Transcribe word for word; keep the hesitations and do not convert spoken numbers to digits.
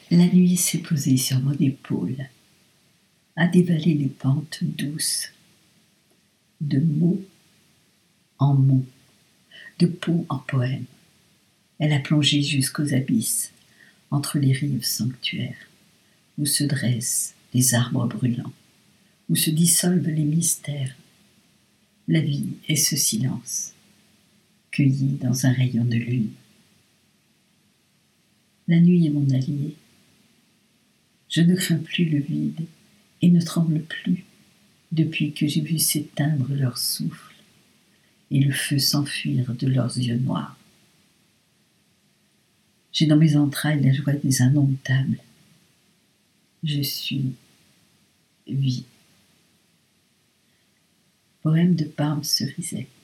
La nuit s'est posée sur mon épaule, a dévalé les pentes douces, de mots en mots, de poèmes en poèmes. Elle a plongé jusqu'aux abysses, entre les rives sanctuaires, où se dressent les arbres brûlants, où se dissolvent les mystères. La vie est ce silence, cueilli dans un rayon de lune. La nuit est mon allié. Je ne crains plus le vide et ne tremble plus depuis que j'ai vu s'éteindre leur souffle et le feu s'enfuir de leurs yeux noirs. J'ai dans mes entrailles la joie des indomptables. Je suis vie. Poème de Parme Cerizet.